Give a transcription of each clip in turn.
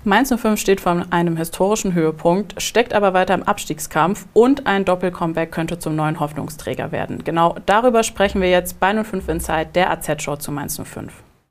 Mainz 05 steht vor einem historischen Höhepunkt, steckt aber weiter im Abstiegskampf und ein Doppel-Comeback könnte zum neuen Hoffnungsträger werden. Genau darüber sprechen wir jetzt bei 05 Inside, der AZ-Show zu Mainz 05.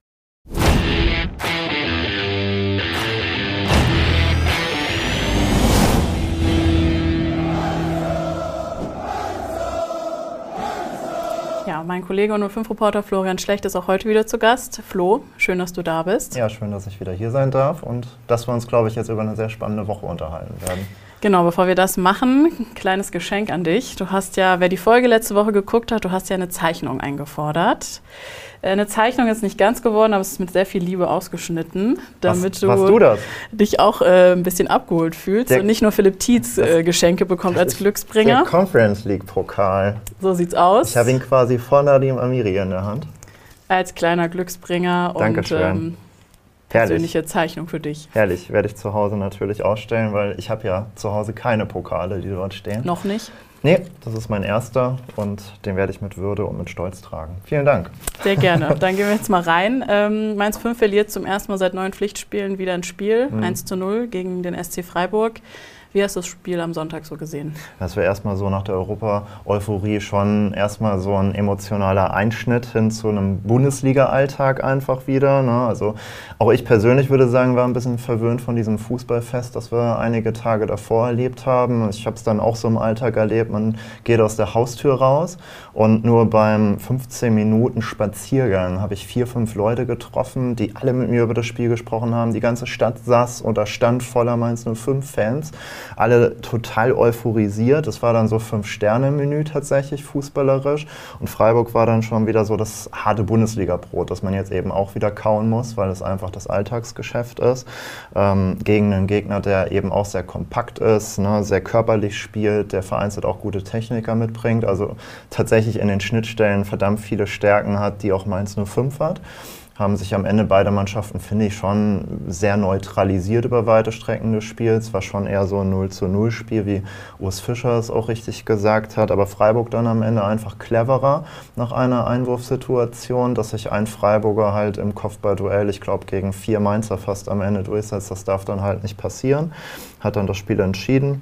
Ja, mein Kollege und 05-Reporter Florian Schlecht ist auch heute wieder zu Gast. Flo, schön, dass du da bist. Ja, schön, dass ich wieder hier sein darf und dass wir uns, glaube ich, jetzt über eine sehr spannende Woche unterhalten werden. Genau, bevor wir das machen, ein kleines Geschenk an dich. Du hast ja, wer die Folge letzte Woche geguckt hat, du hast ja eine Zeichnung eingefordert. Eine Zeichnung ist nicht ganz geworden, aber es ist mit sehr viel Liebe ausgeschnitten, damit du dich auch ein bisschen abgeholt fühlst und nicht nur Philipp Tietz Geschenke bekommt als Glücksbringer. Der Conference League Pokal. So sieht's aus. Ich habe ihn quasi vor Nadim Amiri in der Hand. Als kleiner Glücksbringer. Dankeschön. Und persönliche Zeichnung für dich. Herrlich, werde ich zu Hause natürlich ausstellen, weil ich habe ja zu Hause keine Pokale, die dort stehen. Noch nicht? Nee, das ist mein erster und den werde ich mit Würde und mit Stolz tragen. Vielen Dank. Sehr gerne. Dann gehen wir jetzt mal rein. Mainz 05 verliert zum ersten Mal seit 9 Pflichtspielen wieder ein Spiel. 1:0 gegen den SC Freiburg. Wie hast du das Spiel am Sonntag so gesehen? Das war erstmal so nach der Europa-Euphorie schon erstmal so ein emotionaler Einschnitt hin zu einem Bundesliga-Alltag einfach wieder. Ne? Also auch ich persönlich würde sagen, war ein bisschen verwöhnt von diesem Fußballfest, das wir einige Tage davor erlebt haben. Ich habe es dann auch so im Alltag erlebt, man geht aus der Haustür raus und nur beim 15 Minuten Spaziergang habe ich 4, 5 Leute getroffen, die alle mit mir über das Spiel gesprochen haben. Die ganze Stadt saß und da stand voller Mainz 05-Fans. Alle total euphorisiert. Es war dann so 5-Sterne-Menü tatsächlich, fußballerisch. Und Freiburg war dann schon wieder so das harte Bundesliga-Brot, das man jetzt eben auch wieder kauen muss, weil es einfach das Alltagsgeschäft ist. Gegen einen Gegner, der eben auch sehr kompakt ist, ne, sehr körperlich spielt, der vereinzelt auch gute Techniker mitbringt. Also tatsächlich in den Schnittstellen verdammt viele Stärken hat, die auch Mainz 05 hat. Haben sich am Ende beide Mannschaften, finde ich, schon sehr neutralisiert über weite Strecken des Spiels. War schon eher so ein 0:0-Spiel, wie Urs Fischer es auch richtig gesagt hat. Aber Freiburg dann am Ende einfach cleverer nach einer Einwurfsituation, dass sich ein Freiburger halt im Kopfballduell, ich glaube gegen 4 Mainzer fast am Ende durchsetzt. Das darf dann halt nicht passieren. Hat dann das Spiel entschieden.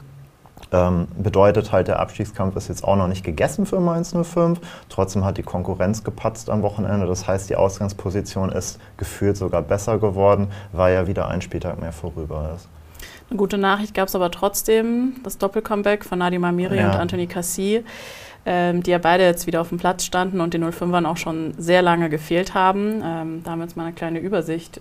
Bedeutet halt, der Abstiegskampf ist jetzt auch noch nicht gegessen für Mainz 05. Trotzdem hat die Konkurrenz gepatzt am Wochenende. Das heißt, die Ausgangsposition ist gefühlt sogar besser geworden, weil ja wieder ein Spieltag mehr vorüber ist. Eine gute Nachricht gab es aber trotzdem, das Doppel-Comeback von Nadim Amiri und Anthony Cassie, die ja beide jetzt wieder auf dem Platz standen und den 05ern auch schon sehr lange gefehlt haben. Da haben wir jetzt mal eine kleine Übersicht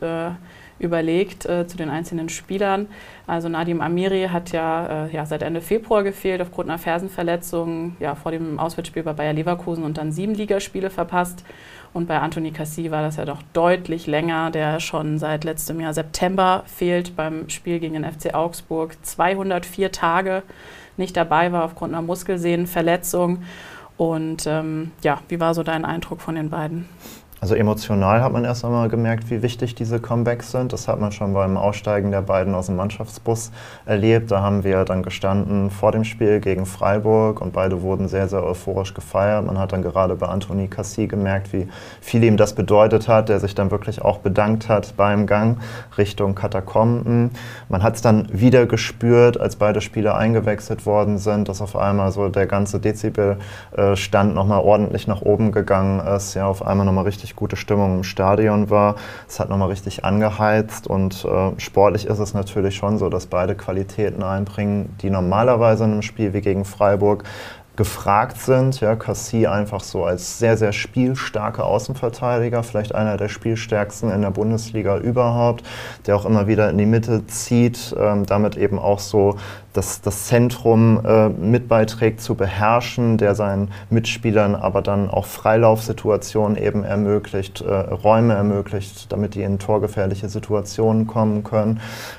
überlegt zu den einzelnen Spielern. Also Nadim Amiri hat ja seit Ende Februar gefehlt aufgrund einer Fersenverletzung, vor dem Auswärtsspiel bei Bayer Leverkusen und dann 7 Ligaspiele verpasst. Und bei Anthony Cassie war das ja doch deutlich länger, der schon seit letztem Jahr September fehlt beim Spiel gegen den FC Augsburg. 204 Tage nicht dabei war aufgrund einer Muskelsehnenverletzung. Und wie war so dein Eindruck von den beiden? Also emotional hat man erst einmal gemerkt, wie wichtig diese Comebacks sind. Das hat man schon beim Aussteigen der beiden aus dem Mannschaftsbus erlebt. Da haben wir dann gestanden vor dem Spiel gegen Freiburg und beide wurden sehr, sehr euphorisch gefeiert. Man hat dann gerade bei Anthony Cassie gemerkt, wie viel ihm das bedeutet hat, der sich dann wirklich auch bedankt hat beim Gang Richtung Katakomben. Man hat es dann wieder gespürt, als beide Spieler eingewechselt worden sind, dass auf einmal so der ganze Dezibelstand nochmal ordentlich nach oben gegangen ist. Ja, auf einmal nochmal richtig gute Stimmung im Stadion war. Es hat nochmal richtig angeheizt und sportlich ist es natürlich schon so, dass beide Qualitäten einbringen, die normalerweise in einem Spiel wie gegen Freiburg gefragt sind. Ja, Cassie einfach so als sehr, sehr spielstarker Außenverteidiger, vielleicht einer der spielstärksten in der Bundesliga überhaupt, der auch immer wieder in die Mitte zieht, damit eben auch so das Zentrum mit beiträgt zu beherrschen, der seinen Mitspielern aber dann auch Freilaufsituationen eben ermöglicht, Räume ermöglicht, damit die in torgefährliche Situationen kommen können.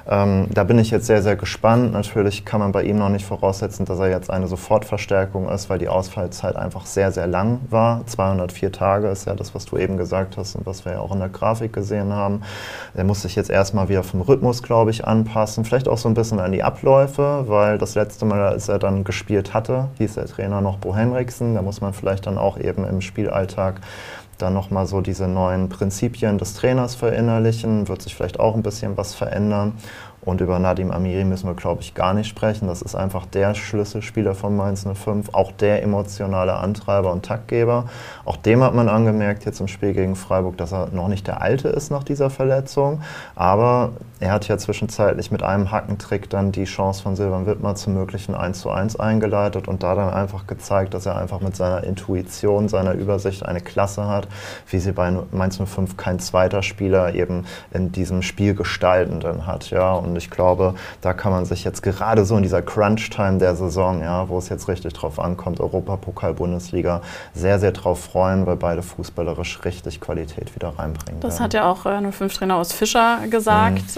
Da bin ich jetzt sehr, sehr gespannt. Natürlich kann man bei ihm noch nicht voraussetzen, dass er jetzt eine Sofortverstärkung ist, weil die Ausfallzeit einfach sehr, sehr lang war. 204 Tage ist ja das, was du eben gesagt hast und was wir ja auch in der Grafik gesehen haben. Er muss sich jetzt erstmal wieder vom Rhythmus, glaube ich, anpassen, vielleicht auch so ein bisschen an die Abläufe, weil das letzte Mal, als er dann gespielt hatte, hieß der Trainer noch Bo Henriksen. Da muss man vielleicht dann auch eben im Spielalltag dann nochmal so diese neuen Prinzipien des Trainers verinnerlichen, wird sich vielleicht auch ein bisschen was verändern. Und über Nadim Amiri müssen wir, glaube ich, gar nicht sprechen. Das ist einfach der Schlüsselspieler von Mainz 05, auch der emotionale Antreiber und Taktgeber. Auch dem hat man angemerkt jetzt im Spiel gegen Freiburg, dass er noch nicht der Alte ist nach dieser Verletzung. Aber er hat ja zwischenzeitlich mit einem Hackentrick dann die Chance von Silvan Wittmer zum möglichen 1:1 eingeleitet und da dann einfach gezeigt, dass er einfach mit seiner Intuition, seiner Übersicht eine Klasse hat, wie sie bei Mainz 05 kein zweiter Spieler eben in diesem Spiel Gestaltenden hat. Ja. Und ich glaube, da kann man sich jetzt gerade so in dieser Crunch-Time der Saison, ja, wo es jetzt richtig drauf ankommt, Europapokal, Bundesliga, sehr, sehr drauf freuen, weil beide fußballerisch richtig Qualität wieder reinbringen. Das hat ja auch 05-Trainer Urs Fischer gesagt.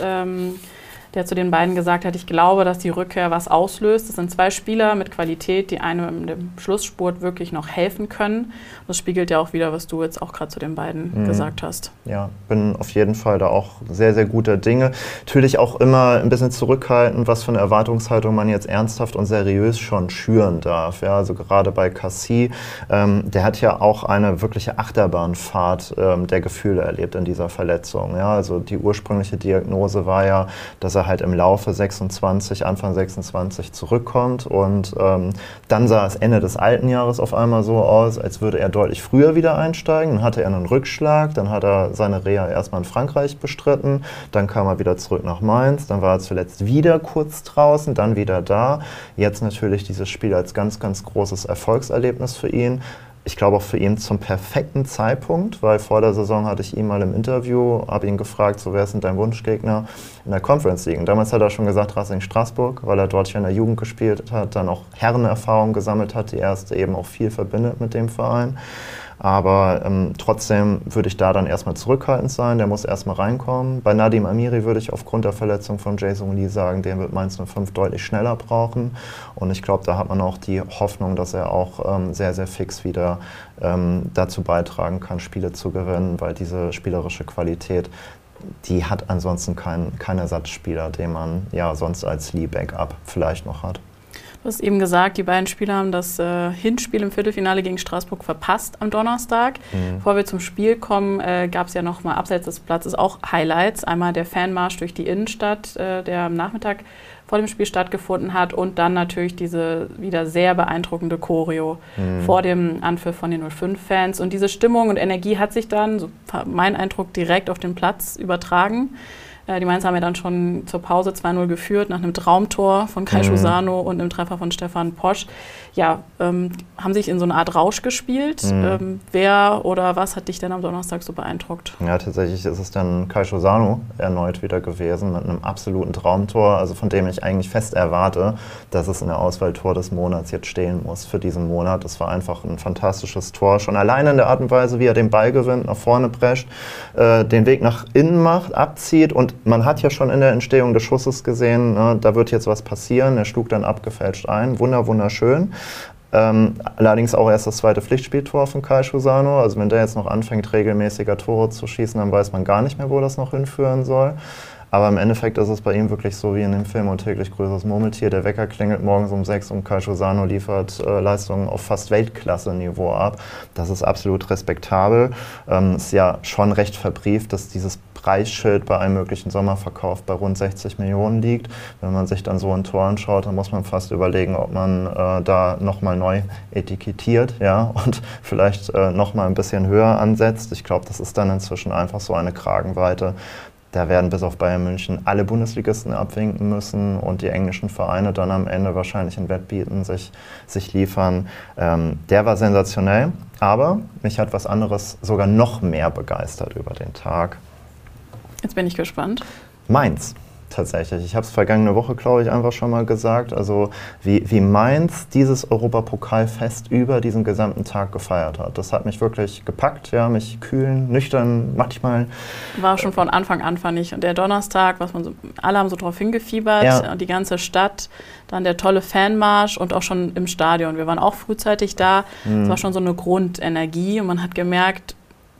Der zu den beiden gesagt hat, ich glaube, dass die Rückkehr was auslöst. Es sind zwei Spieler mit Qualität, die einem im Schlussspurt wirklich noch helfen können. Das spiegelt ja auch wieder, was du jetzt auch gerade zu den beiden gesagt hast. Ja, bin auf jeden Fall da auch sehr, sehr guter Dinge. Natürlich auch immer ein bisschen zurückhaltend, was für eine Erwartungshaltung man jetzt ernsthaft und seriös schon schüren darf. Ja, also gerade bei Cassie, der hat ja auch eine wirkliche Achterbahnfahrt der Gefühle erlebt in dieser Verletzung. Ja, also die ursprüngliche Diagnose war ja, dass er halt im Laufe Anfang 26 zurückkommt und dann sah es Ende des alten Jahres auf einmal so aus, als würde er deutlich früher wieder einsteigen. Dann hatte er einen Rückschlag, dann hat er seine Reha erstmal in Frankreich bestritten, dann kam er wieder zurück nach Mainz, dann war er zuletzt wieder kurz draußen, dann wieder da. Jetzt natürlich dieses Spiel als ganz, ganz großes Erfolgserlebnis für ihn. Ich glaube auch für ihn zum perfekten Zeitpunkt, weil vor der Saison hatte ich ihn mal im Interview, habe ihn gefragt, so wer ist denn dein Wunschgegner in der Conference League? Und damals hat er schon gesagt, Racing Straßburg, weil er dort schon in der Jugend gespielt hat, dann auch Herrenerfahrung gesammelt hat, die erste eben auch viel verbindet mit dem Verein. Aber trotzdem würde ich da dann erstmal zurückhaltend sein, der muss erstmal reinkommen. Bei Nadim Amiri würde ich aufgrund der Verletzung von Jason Lee sagen, den wird Mainz 05 deutlich schneller brauchen. Und ich glaube, da hat man auch die Hoffnung, dass er auch sehr, sehr fix wieder dazu beitragen kann, Spiele zu gewinnen, weil diese spielerische Qualität, die hat ansonsten kein Ersatzspieler, den man ja sonst als Lee-Backup vielleicht noch hat. Du hast eben gesagt, die beiden Spieler haben das Hinspiel im Viertelfinale gegen Straßburg verpasst am Donnerstag. Bevor wir zum Spiel kommen, gab es ja noch mal abseits des Platzes auch Highlights. Einmal der Fanmarsch durch die Innenstadt, der am Nachmittag vor dem Spiel stattgefunden hat und dann natürlich diese wieder sehr beeindruckende Choreo vor dem Anpfiff von den 05-Fans. Und diese Stimmung und Energie hat sich dann, so mein Eindruck, direkt auf den Platz übertragen. Die Mainzer haben ja dann schon zur Pause 2:0 geführt, nach einem Traumtor von Kai Schusano und einem Treffer von Stefan Posch. Ja, haben sich in so eine Art Rausch gespielt. Wer oder was hat dich denn am Donnerstag so beeindruckt? Ja, tatsächlich ist es dann Kai Schusano erneut wieder gewesen mit einem absoluten Traumtor, also von dem ich eigentlich fest erwarte, dass es in der Auswahl Tor des Monats jetzt stehen muss für diesen Monat. Das war einfach ein fantastisches Tor, schon alleine in der Art und Weise, wie er den Ball gewinnt, nach vorne prescht, den Weg nach innen macht, abzieht und man hat ja schon in der Entstehung des Schusses gesehen, ne, da wird jetzt was passieren. Er schlug dann abgefälscht ein. Wunderschön. Allerdings auch erst das zweite Pflichtspieltor von Kai Schusano. Also wenn der jetzt noch anfängt, regelmäßiger Tore zu schießen, dann weiß man gar nicht mehr, wo das noch hinführen soll. Aber im Endeffekt ist es bei ihm wirklich so wie in dem Film Und täglich grüßt das Murmeltier. Der Wecker klingelt morgens um 6 und Kai Schusano liefert Leistungen auf fast Weltklasse-Niveau ab. Das ist absolut respektabel. Ist ja schon recht verbrieft, dass dieses Preisschild bei einem möglichen Sommerverkauf bei rund 60 Millionen liegt. Wenn man sich dann so ein Tor anschaut, dann muss man fast überlegen, ob man da nochmal neu etikettiert, ja, und vielleicht nochmal ein bisschen höher ansetzt. Ich glaube, das ist dann inzwischen einfach so eine Kragenweite. Da werden bis auf Bayern München alle Bundesligisten abwinken müssen und die englischen Vereine dann am Ende wahrscheinlich in Wettbieten sich liefern. Der war sensationell, aber mich hat was anderes sogar noch mehr begeistert über den Tag. Jetzt bin ich gespannt. Mainz. Tatsächlich. Ich habe es vergangene Woche, glaube ich, einfach schon mal gesagt. Also wie Mainz dieses Europapokalfest über diesen gesamten Tag gefeiert hat. Das hat mich wirklich gepackt, ja, mich kühlen, nüchtern, manchmal. War schon von Anfang an, fand ich. Und der Donnerstag, alle haben so drauf hingefiebert, ja. Die ganze Stadt, dann der tolle Fanmarsch und auch schon im Stadion. Wir waren auch frühzeitig da. Es war schon so eine Grundenergie und man hat gemerkt,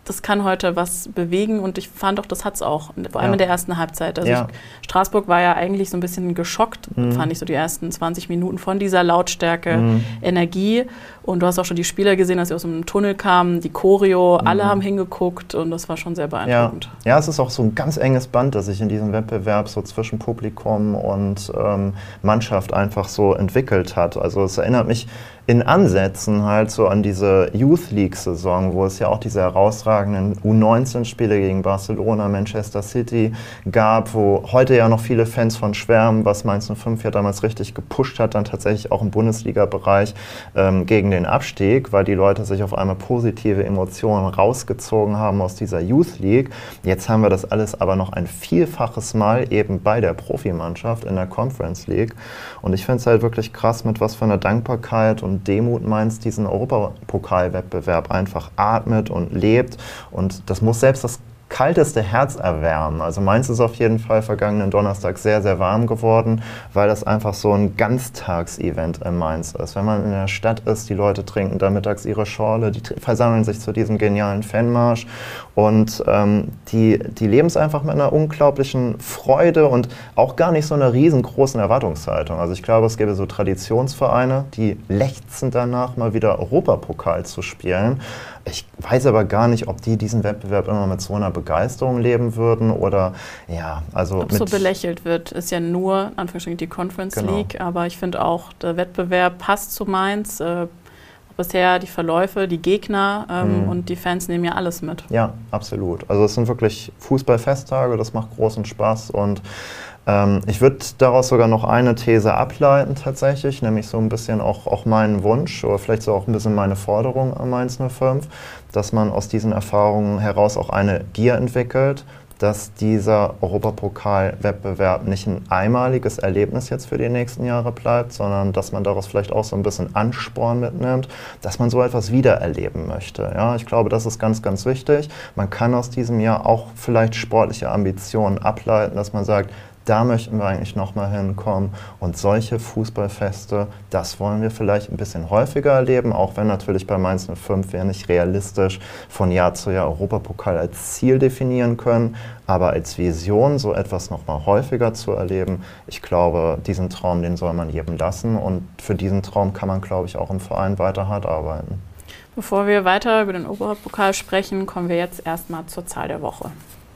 das kann heute was bewegen und ich fand auch, das hat es auch, vor allem in der ersten Halbzeit. Also Straßburg war ja eigentlich so ein bisschen geschockt, fand ich so die ersten 20 Minuten von dieser Lautstärke, Energie, und du hast auch schon die Spieler gesehen, als sie aus dem Tunnel kamen, die Choreo, alle haben hingeguckt und das war schon sehr beeindruckend. Ja, es ist auch so ein ganz enges Band, das sich in diesem Wettbewerb so zwischen Publikum und Mannschaft einfach so entwickelt hat. Also es erinnert mich in Ansätzen halt so an diese Youth League-Saison, wo es ja auch diese herausragenden U19-Spiele gegen Barcelona, Manchester City gab, wo heute ja noch viele Fans von schwärmen, was Mainz 05 ja damals richtig gepusht hat, dann tatsächlich auch im Bundesliga-Bereich gegen den Abstieg, weil die Leute sich auf einmal positive Emotionen rausgezogen haben aus dieser Youth League. Jetzt haben wir das alles aber noch ein Vielfaches Mal eben bei der Profimannschaft in der Conference League. Und ich finde es halt wirklich krass, mit was für einer Dankbarkeit und Demut Mainz diesen Europapokalwettbewerb einfach atmet und lebt. Und das muss selbst das kalteste Herz erwärmen. Also Mainz ist auf jeden Fall vergangenen Donnerstag sehr, sehr warm geworden, weil das einfach so ein Ganztagsevent in Mainz ist. Wenn man in der Stadt ist, die Leute trinken da mittags ihre Schorle, die versammeln sich zu diesem genialen Fanmarsch und die leben es einfach mit einer unglaublichen Freude und auch gar nicht so einer riesengroßen Erwartungshaltung. Also ich glaube, es gäbe so Traditionsvereine, die lechzen danach, mal wieder Europapokal zu spielen. Ich weiß aber gar nicht, ob die diesen Wettbewerb immer mit so einer Begeisterung leben würden oder also ob so belächelt wird, ist ja nur in Anführungsstrichen die Conference League, aber ich finde auch, der Wettbewerb passt zu Mainz. Bisher die Verläufe, die Gegner und die Fans nehmen ja alles mit. Ja, absolut. Also es sind wirklich Fußballfesttage, das macht großen Spaß und ich würde daraus sogar noch eine These ableiten tatsächlich, nämlich so ein bisschen auch meinen Wunsch oder vielleicht so auch ein bisschen meine Forderung an Mainz 05, dass man aus diesen Erfahrungen heraus auch eine Gier entwickelt, dass dieser Europapokal-Wettbewerb nicht ein einmaliges Erlebnis jetzt für die nächsten Jahre bleibt, sondern dass man daraus vielleicht auch so ein bisschen Ansporn mitnimmt, dass man so etwas wiedererleben möchte. Ja, ich glaube, das ist ganz, ganz wichtig. Man kann aus diesem Jahr auch vielleicht sportliche Ambitionen ableiten, dass man sagt, da möchten wir eigentlich nochmal hinkommen und solche Fußballfeste, das wollen wir vielleicht ein bisschen häufiger erleben, auch wenn natürlich bei Mainz 05 wir nicht realistisch von Jahr zu Jahr Europapokal als Ziel definieren können, aber als Vision so etwas nochmal häufiger zu erleben, ich glaube, diesen Traum, den soll man jedem lassen und für diesen Traum kann man, glaube ich, auch im Verein weiter hart arbeiten. Bevor wir weiter über den Europapokal sprechen, kommen wir jetzt erstmal zur Zahl der Woche.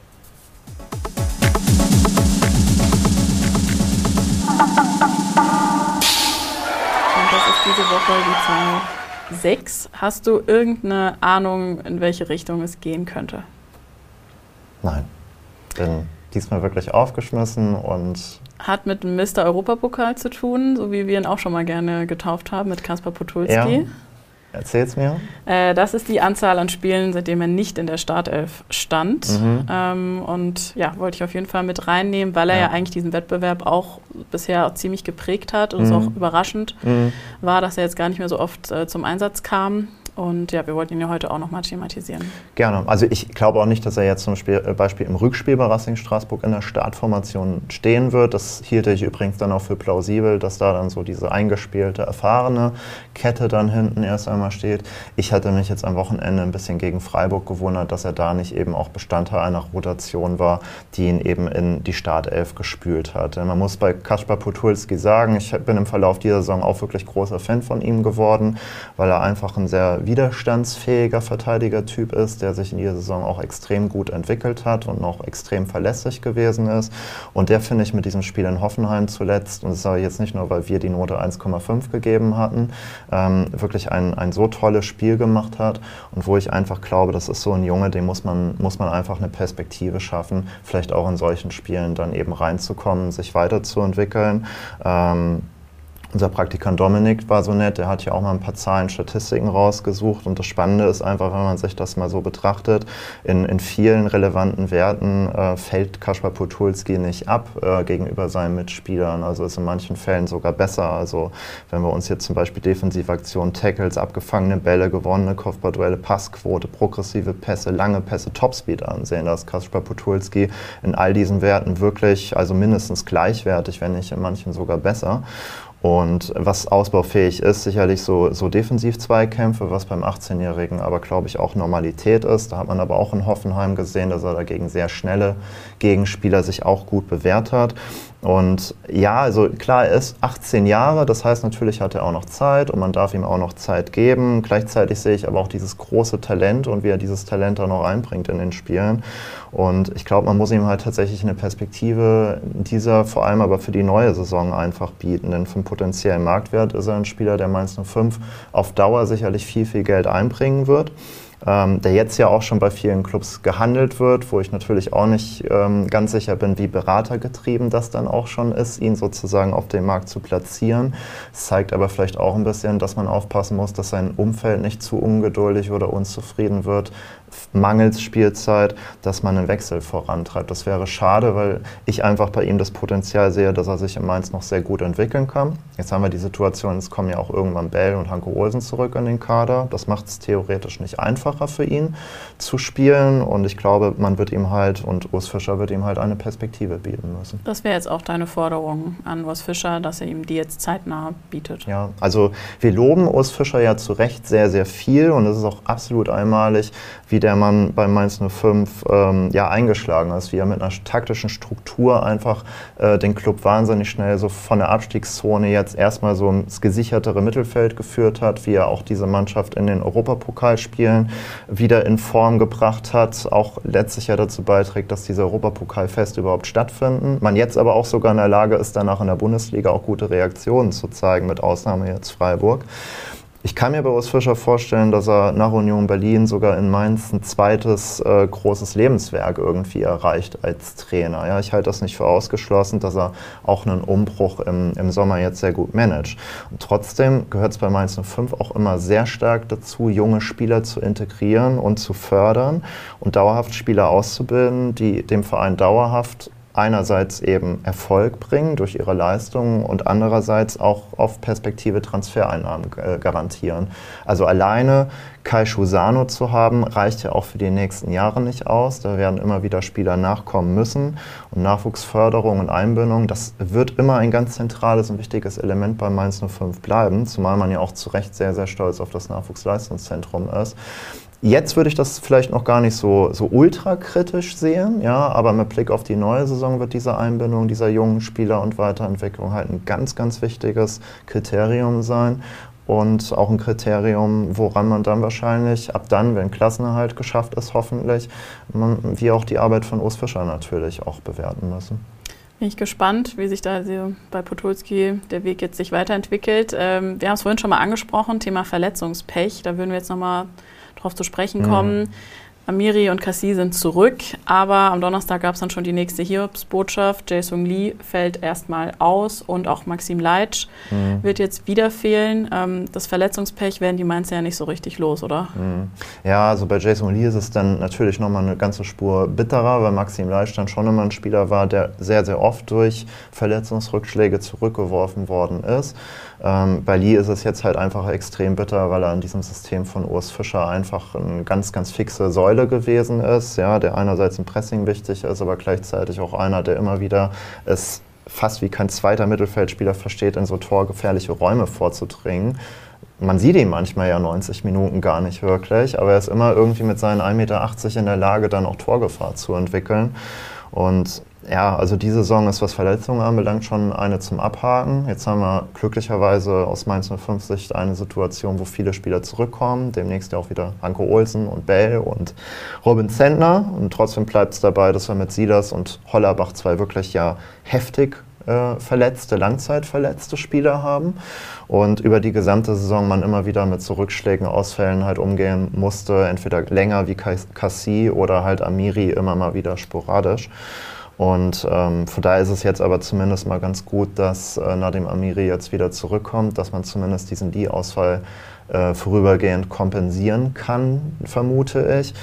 Diese Woche die Zahl 6. Hast du irgendeine Ahnung, in welche Richtung es gehen könnte? Nein. Bin diesmal wirklich aufgeschmissen und... Hat mit dem Mr. Europapokal zu tun, so wie wir ihn auch schon mal gerne getauft haben, mit Kaspar Podolski. Ja. Erzähl's mir. Das ist die Anzahl an Spielen, seitdem er nicht in der Startelf stand. Und ja, wollte ich auf jeden Fall mit reinnehmen, weil er ja eigentlich diesen Wettbewerb auch bisher auch ziemlich geprägt hat und es auch überraschend war, dass er jetzt gar nicht mehr so oft zum Einsatz kam. Und ja, wir wollten ihn ja heute auch nochmal thematisieren. Gerne. Also ich glaube auch nicht, dass er jetzt zum Beispiel im Rückspiel bei Racing Straßburg in der Startformation stehen wird. Das hielt ich übrigens dann auch für plausibel, dass da dann so diese eingespielte, erfahrene Kette dann hinten erst einmal steht. Ich hatte mich jetzt am Wochenende ein bisschen gegen Freiburg gewundert, dass er da nicht eben auch Bestandteil einer Rotation war, die ihn eben in die Startelf gespült hat. Denn man muss bei Kaspar Podolski sagen, ich bin im Verlauf dieser Saison auch wirklich großer Fan von ihm geworden, weil er einfach ein sehr widerstandsfähiger Verteidiger-Typ ist, der sich in dieser Saison auch extrem gut entwickelt hat und noch extrem verlässlich gewesen ist. Und der, finde ich, mit diesem Spiel in Hoffenheim zuletzt, und das sage ich jetzt nicht nur, weil wir die Note 1,5 gegeben hatten, wirklich ein so tolles Spiel gemacht hat und wo ich einfach glaube, das ist so ein Junge, dem muss man einfach eine Perspektive schaffen, vielleicht auch in solchen Spielen dann eben reinzukommen, sich weiterzuentwickeln. Unser Praktikant Dominik war so nett, der hat ja auch mal ein paar Zahlen, Statistiken rausgesucht und das Spannende ist einfach, wenn man sich das mal so betrachtet, in vielen relevanten Werten fällt Kaspar Podolski nicht ab gegenüber seinen Mitspielern, also ist in manchen Fällen sogar besser. Also wenn wir uns jetzt zum Beispiel Defensivaktionen, Tackles, abgefangene Bälle, gewonnene Kopfballduelle, Passquote, progressive Pässe, lange Pässe, Topspeed ansehen, da ist Kaspar Podolski in all diesen Werten wirklich, also mindestens gleichwertig, wenn nicht in manchen sogar besser. Und was ausbaufähig ist, sicherlich so Defensiv-Zweikämpfe, was beim 18-Jährigen aber, glaube ich, auch Normalität ist. Da hat man aber auch in Hoffenheim gesehen, dass er dagegen sehr schnelle Gegenspieler sich auch gut bewährt hat. Und ja, also klar, er ist 18 Jahre, das heißt natürlich hat er auch noch Zeit und man darf ihm auch noch Zeit geben. Gleichzeitig sehe ich aber auch dieses große Talent und wie er dieses Talent dann noch einbringt in den Spielen. Und ich glaube, man muss ihm halt tatsächlich eine Perspektive dieser, vor allem aber für die neue Saison einfach bieten. Denn vom potenziellen Marktwert ist er ein Spieler, der Mainz 05 auf Dauer sicherlich viel, viel Geld einbringen wird. Der jetzt ja auch schon bei vielen Clubs gehandelt wird, wo ich natürlich auch nicht ganz sicher bin, wie beratergetrieben das dann auch schon ist, ihn sozusagen auf dem Markt zu platzieren. Es zeigt aber vielleicht auch ein bisschen, dass man aufpassen muss, dass sein Umfeld nicht zu ungeduldig oder unzufrieden wird, mangels Spielzeit, dass man einen Wechsel vorantreibt. Das wäre schade, weil ich einfach bei ihm das Potenzial sehe, dass er sich in Mainz noch sehr gut entwickeln kann. Jetzt haben wir die Situation, es kommen ja auch irgendwann Bell und Hanke Olsen zurück in den Kader. Das macht es theoretisch nicht einfacher für ihn zu spielen und ich glaube, man wird ihm halt und Urs Fischer wird ihm halt eine Perspektive bieten müssen. Das wäre jetzt auch deine Forderung an Urs Fischer, dass er ihm die jetzt zeitnah bietet. Ja, also wir loben Urs Fischer ja zu Recht sehr, sehr viel und es ist auch absolut einmalig, wie der Mann bei Mainz 05 eingeschlagen ist, wie er mit einer taktischen Struktur einfach den Club wahnsinnig schnell so von der Abstiegszone jetzt erstmal so ins gesichertere Mittelfeld geführt hat, wie er auch diese Mannschaft in den Europapokalspielen wieder in Form gebracht hat, auch letztlich ja dazu beiträgt, dass diese Europapokalfeste überhaupt stattfinden. Man jetzt aber auch sogar in der Lage ist, danach in der Bundesliga auch gute Reaktionen zu zeigen, mit Ausnahme jetzt Freiburg. Ich kann mir bei Urs Fischer vorstellen, dass er nach Union Berlin sogar in Mainz ein zweites großes Lebenswerk irgendwie erreicht als Trainer. Ja, ich halte das nicht für ausgeschlossen, dass er auch einen Umbruch im Sommer jetzt sehr gut managt. Und trotzdem gehört es bei Mainz 05 auch immer sehr stark dazu, junge Spieler zu integrieren und zu fördern und dauerhaft Spieler auszubilden, die dem Verein dauerhaft einerseits eben Erfolg bringen durch ihre Leistungen und andererseits auch auf Perspektive Transfereinnahmen garantieren. Also alleine Kai Schusano zu haben, reicht ja auch für die nächsten Jahre nicht aus. Da werden immer wieder Spieler nachkommen müssen. Und Nachwuchsförderung und Einbindung, das wird immer ein ganz zentrales und wichtiges Element bei Mainz 05 bleiben, zumal man ja auch zu Recht sehr, sehr stolz auf das Nachwuchsleistungszentrum ist. Jetzt würde ich das vielleicht noch gar nicht so ultra kritisch sehen, ja, aber mit Blick auf die neue Saison wird diese Einbindung dieser jungen Spieler und Weiterentwicklung halt ein ganz, ganz wichtiges Kriterium sein und auch ein Kriterium, woran man dann wahrscheinlich ab dann, wenn Klassenerhalt geschafft ist, hoffentlich, wie auch die Arbeit von Urs Fischer natürlich auch bewerten müssen. Bin ich gespannt, wie sich da bei Podolski der Weg jetzt sich weiterentwickelt. Wir haben es vorhin schon mal angesprochen, Thema Verletzungspech, da würden wir jetzt nochmal drauf zu sprechen kommen. Amiri und Cassie sind zurück, aber am Donnerstag gab es dann schon die nächste Hiobsbotschaft. Jae-Sung Lee fällt erstmal aus und auch Maxim Leitsch wird jetzt wieder fehlen. Das Verletzungspech werden die Mainzer ja nicht so richtig los, oder? Ja, also bei Jae-Sung Lee ist es dann natürlich nochmal eine ganze Spur bitterer, weil Maxim Leitsch dann schon immer ein Spieler war, der sehr, sehr oft durch Verletzungsrückschläge zurückgeworfen worden ist. Bei Lee ist es jetzt halt einfach extrem bitter, weil er in diesem System von Urs Fischer einfach eine ganz, ganz fixe Säule gewesen ist, ja, der einerseits im Pressing wichtig ist, aber gleichzeitig auch einer, der immer wieder es fast wie kein zweiter Mittelfeldspieler versteht, in so torgefährliche Räume vorzudringen. Man sieht ihn manchmal ja 90 Minuten gar nicht wirklich, aber er ist immer irgendwie mit seinen 1,80 Meter in der Lage, dann auch Torgefahr zu entwickeln. Und ja, also die Saison ist, was Verletzungen anbelangt, schon eine zum Abhaken. Jetzt haben wir glücklicherweise aus Mainz 05 Sicht eine Situation, wo viele Spieler zurückkommen. Demnächst ja auch wieder Hanke Olsen und Bell und Robin Zentner. Und trotzdem bleibt es dabei, dass wir mit Silas und Hollerbach zwei wirklich ja heftig verletzte, langzeitverletzte Spieler haben und über die gesamte Saison man immer wieder mit so Rückschlägen, Ausfällen halt umgehen musste, entweder länger wie Cassie oder halt Amiri immer mal wieder sporadisch. Und von daher ist es jetzt aber zumindest mal ganz gut, dass Nadim Amiri jetzt wieder zurückkommt, dass man zumindest diesen Lee-Ausfall vorübergehend kompensieren kann, vermute ich.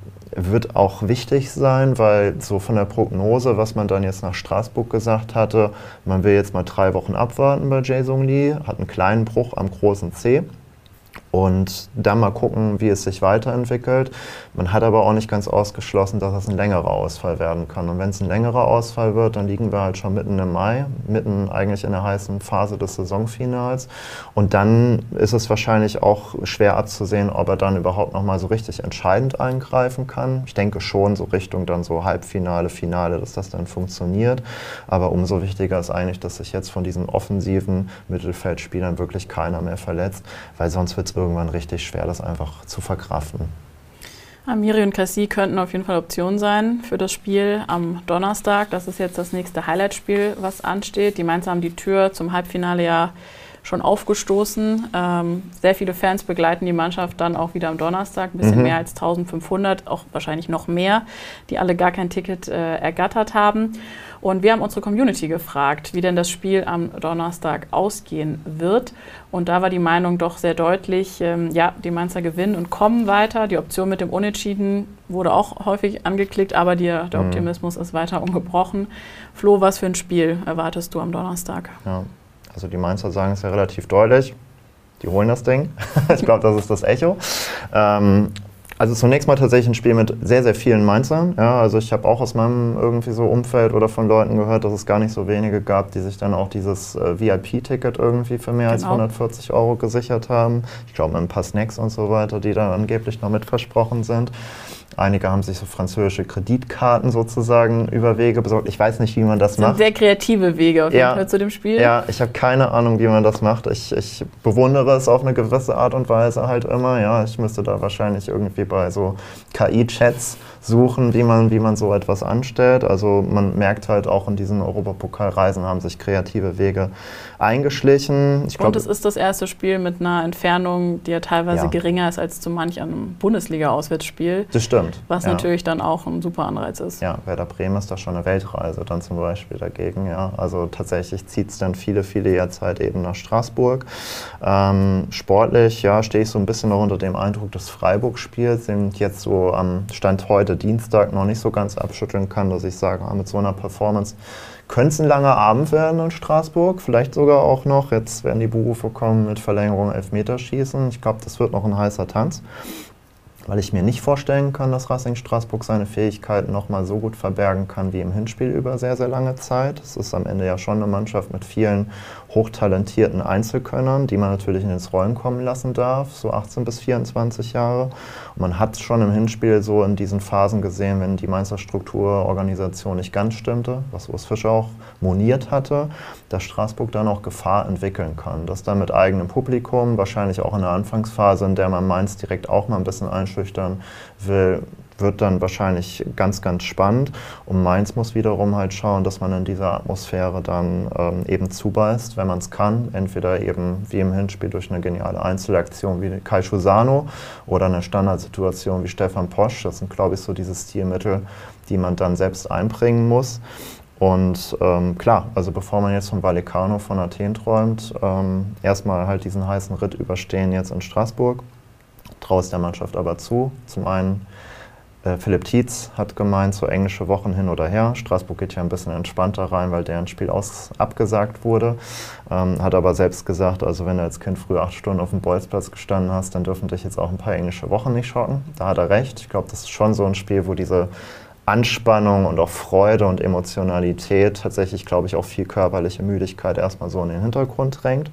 Wird auch wichtig sein, weil so von der Prognose, was man dann jetzt nach Straßburg gesagt hatte, man will jetzt mal 3 Wochen abwarten bei Jae-Sung Lee, hat einen kleinen Bruch am großen Zeh. und dann mal gucken, wie es sich weiterentwickelt. Man hat aber auch nicht ganz ausgeschlossen, dass es ein längerer Ausfall werden kann. Und wenn es ein längerer Ausfall wird, dann liegen wir halt schon mitten im Mai, mitten eigentlich in der heißen Phase des Saisonfinals. Und dann ist es wahrscheinlich auch schwer abzusehen, ob er dann überhaupt noch mal so richtig entscheidend eingreifen kann. Ich denke schon, so Richtung dann so Halbfinale, Finale, dass das dann funktioniert. Aber umso wichtiger ist eigentlich, dass sich jetzt von diesen offensiven Mittelfeldspielern wirklich keiner mehr verletzt, weil sonst wird es irgendwann richtig schwer, das einfach zu verkraften. Amiri und Cassie könnten auf jeden Fall Option sein für das Spiel am Donnerstag. Das ist jetzt das nächste Highlight-Spiel, was ansteht. Die Mainzer haben die Tür zum Halbfinale ja schon aufgestoßen. Sehr viele Fans begleiten die Mannschaft dann auch wieder am Donnerstag. Ein bisschen mehr als 1500, auch wahrscheinlich noch mehr, die alle gar kein Ticket ergattert haben. Und wir haben unsere Community gefragt, wie denn das Spiel am Donnerstag ausgehen wird. Und da war die Meinung doch sehr deutlich, ja, die Mainzer gewinnen und kommen weiter. Die Option mit dem Unentschieden wurde auch häufig angeklickt, aber der Optimismus ist weiter ungebrochen. Flo, was für ein Spiel erwartest du am Donnerstag? Ja. Also die Mainzer sagen es ja relativ deutlich, die holen das Ding. Ich glaube, das ist das Echo. Also zunächst mal tatsächlich ein Spiel mit sehr, sehr vielen Mainzern. Ja, also ich habe auch aus meinem irgendwie so Umfeld oder von Leuten gehört, dass es gar nicht so wenige gab, die sich dann auch dieses VIP-Ticket irgendwie für mehr als 140 € gesichert haben. Ich glaube mit ein paar Snacks und so weiter, die dann angeblich noch mit versprochen sind. Einige haben sich so französische Kreditkarten sozusagen über Wege besorgt. Ich weiß nicht, wie man das macht. Das sind sehr kreative Wege auf jeden Fall zu dem Spiel. Ja, ich habe keine Ahnung, wie man das macht. Ich bewundere es auf eine gewisse Art und Weise halt immer. Ja, ich müsste da wahrscheinlich irgendwie bei so KI-Chats suchen, wie man so etwas anstellt. Also man merkt halt auch in diesen Europapokalreisen haben sich kreative Wege eingeschlichen. Und es ist das erste Spiel mit einer Entfernung, die ja teilweise geringer ist als zu manch einem Bundesliga-Auswärtsspiel. Das stimmt. Was natürlich dann auch ein super Anreiz ist. Ja, Werder Bremen ist da schon eine Weltreise dann zum Beispiel dagegen. Ja. Also tatsächlich zieht es dann viele jetzt halt eben nach Straßburg. Sportlich, ja, stehe ich so ein bisschen noch unter dem Eindruck des Freiburg-Spiels, den ich jetzt so am Stand heute Dienstag noch nicht so ganz abschütteln kann, dass ich sage, mit so einer Performance könnte es ein langer Abend werden in Straßburg, vielleicht sogar auch noch, jetzt werden die Berufe kommen mit Verlängerung Elfmeterschießen. Ich glaube, das wird noch ein heißer Tanz, weil ich mir nicht vorstellen kann, dass Racing Straßburg seine Fähigkeiten nochmal so gut verbergen kann wie im Hinspiel über sehr, sehr lange Zeit. Es ist am Ende ja schon eine Mannschaft mit vielen hochtalentierten Einzelkönnern, die man natürlich ins Rollen kommen lassen darf, so 18 bis 24 Jahre. Und man hat schon im Hinspiel so in diesen Phasen gesehen, wenn die Mainzer Strukturorganisation nicht ganz stimmte, was Urs Fischer auch moniert hatte, dass Straßburg dann auch Gefahr entwickeln kann. Dass dann mit eigenem Publikum, wahrscheinlich auch in der Anfangsphase, in der man Mainz direkt auch mal ein bisschen einschüchtern will, wird dann wahrscheinlich ganz, ganz spannend. Und Mainz muss wiederum halt schauen, dass man in dieser Atmosphäre dann eben zubeißt, wenn man es kann. Entweder eben wie im Hinspiel durch eine geniale Einzelaktion wie Kai Schusano oder eine Standardsituation wie Stefan Posch. Das sind, glaube ich, so diese Stilmittel, die man dann selbst einbringen muss. Und klar, also bevor man jetzt von Vallecano, von Athen träumt, erstmal halt diesen heißen Ritt überstehen jetzt in Straßburg. Traue es der Mannschaft aber zu. Zum einen Philipp Tietz hat gemeint, so englische Wochen hin oder her. Straßburg geht ja ein bisschen entspannter rein, weil deren Spiel abgesagt wurde. Hat aber selbst gesagt, also wenn du als Kind früher 8 Stunden auf dem Bolzplatz gestanden hast, dann dürfen dich jetzt auch ein paar englische Wochen nicht schocken. Da hat er recht. Ich glaube, das ist schon so ein Spiel, wo diese Anspannung und auch Freude und Emotionalität tatsächlich, glaube ich, auch viel körperliche Müdigkeit erstmal so in den Hintergrund drängt.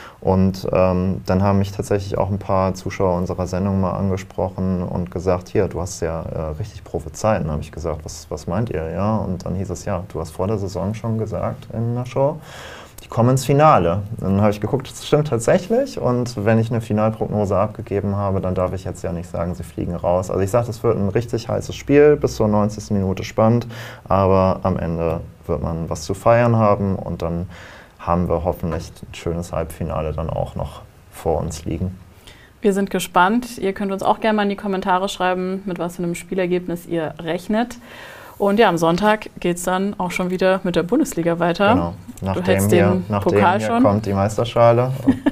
Und dann haben mich tatsächlich auch ein paar Zuschauer unserer Sendung mal angesprochen und gesagt, hier, du hast ja richtig prophezeit. Und dann habe ich gesagt, was meint ihr? Ja? Und dann hieß es, ja, du hast vor der Saison schon gesagt in der Show, die kommen ins Finale. Dann habe ich geguckt, das stimmt tatsächlich. Und wenn ich eine Finalprognose abgegeben habe, dann darf ich jetzt ja nicht sagen, sie fliegen raus. Also ich sage, das wird ein richtig heißes Spiel, bis zur 90. Minute spannend. Aber am Ende wird man was zu feiern haben und dann haben wir hoffentlich ein schönes Halbfinale dann auch noch vor uns liegen. Wir sind gespannt. Ihr könnt uns auch gerne mal in die Kommentare schreiben, mit was für einem Spielergebnis ihr rechnet. Und ja, am Sonntag geht es dann auch schon wieder mit der Bundesliga weiter. Genau. Nachdem hier kommt die Meisterschale.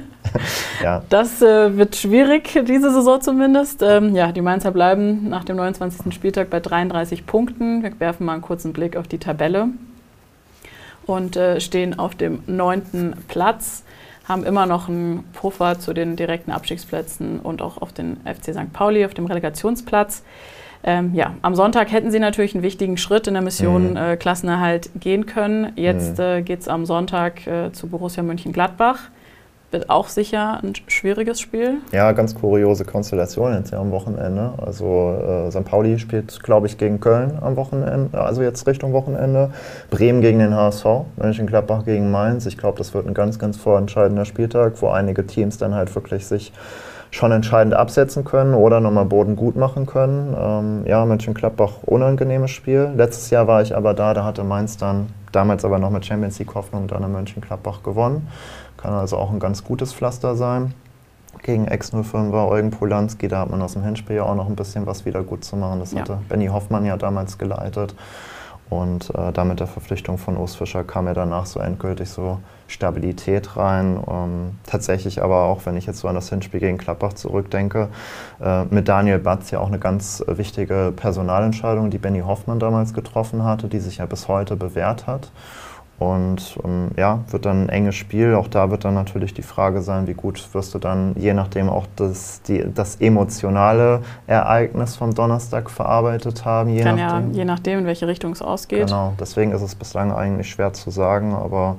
Ja. Das wird schwierig, diese Saison zumindest. Ja, die Mainzer bleiben nach dem 29. Spieltag bei 33 Punkten. Wir werfen mal einen kurzen Blick auf die Tabelle. Und stehen auf dem 9. Platz, haben immer noch einen Puffer zu den direkten Abstiegsplätzen und auch auf den FC St. Pauli, auf dem Relegationsplatz. Am Sonntag hätten sie natürlich einen wichtigen Schritt in der Mission Klassenerhalt gehen können. Jetzt geht es am Sonntag zu Borussia Mönchengladbach. Wird auch sicher ein schwieriges Spiel. Ja, ganz kuriose Konstellation jetzt ja am Wochenende. Also St. Pauli spielt, glaube ich, gegen Köln am Wochenende, also jetzt Richtung Wochenende. Bremen gegen den HSV, Mönchengladbach gegen Mainz. Ich glaube, das wird ein ganz, ganz vorentscheidender Spieltag, wo einige Teams dann halt wirklich sich schon entscheidend absetzen können oder nochmal Boden gut machen können. Mönchengladbach, unangenehmes Spiel. Letztes Jahr war ich aber da hatte Mainz dann, damals aber noch mit Champions League Hoffnung, dann in Mönchengladbach gewonnen. Kann also auch ein ganz gutes Pflaster sein. Gegen Ex-05er Eugen Polanski, da hat man aus dem Hinspiel ja auch noch ein bisschen was wieder gut zu machen. Das hatte Benny Hoffmann ja damals geleitet. Und da mit der Verpflichtung von Urs Fischer kam ja danach so endgültig so Stabilität rein. Tatsächlich aber auch, wenn ich jetzt so an das Hinspiel gegen Gladbach zurückdenke, mit Daniel Batz ja auch eine ganz wichtige Personalentscheidung, die Benny Hoffmann damals getroffen hatte, die sich ja bis heute bewährt hat. Und wird dann ein enges Spiel. Auch da wird dann natürlich die Frage sein, wie gut wirst du dann, je nachdem auch das emotionale Ereignis vom Donnerstag verarbeitet haben. Je nachdem, in welche Richtung es ausgeht. Genau, deswegen ist es bislang eigentlich schwer zu sagen, aber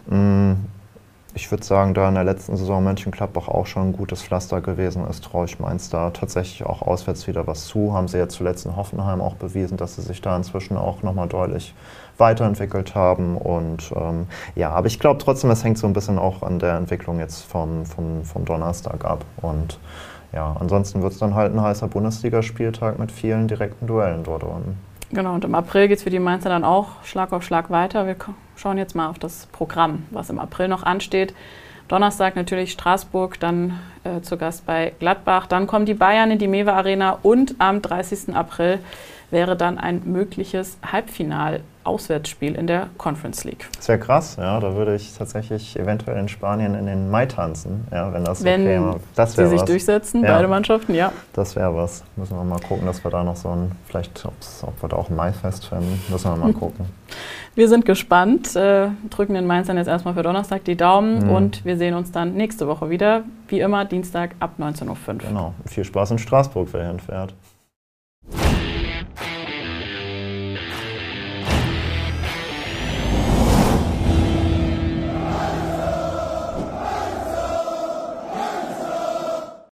ich würde sagen, da in der letzten Saison Mönchengladbach auch schon ein gutes Pflaster gewesen ist, traue ich Mainz da tatsächlich auch auswärts wieder was zu. Haben sie ja zuletzt in Hoffenheim auch bewiesen, dass sie sich da inzwischen auch nochmal deutlich weiterentwickelt haben. Und aber ich glaube trotzdem, es hängt so ein bisschen auch an der Entwicklung jetzt vom Donnerstag ab. Und ansonsten wird es dann halt ein heißer Bundesligaspieltag mit vielen direkten Duellen dort unten. Genau, und im April geht es für die Mainzer dann auch Schlag auf Schlag weiter. Wir schauen jetzt mal auf das Programm, was im April noch ansteht. Donnerstag natürlich Straßburg, dann zu Gast bei Gladbach. Dann kommen die Bayern in die Mewe Arena und am 30. April wäre dann ein mögliches Halbfinal-Auswärtsspiel in der Conference League. Das wäre krass, ja. Da würde ich tatsächlich eventuell in Spanien in den Mai tanzen, ja, wenn das okay wäre. Das sie sich durchsetzen, beide Mannschaften, ja. Das wäre was. Müssen wir mal gucken, dass wir da noch so ein, vielleicht, ob wir da auch ein Maifest finden, müssen wir mal gucken. Wir sind gespannt, drücken den Mainzern jetzt erstmal für Donnerstag die Daumen und wir sehen uns dann nächste Woche wieder, wie immer Dienstag ab 19:05 Uhr. Genau, viel Spaß in Straßburg, wer hinfährt.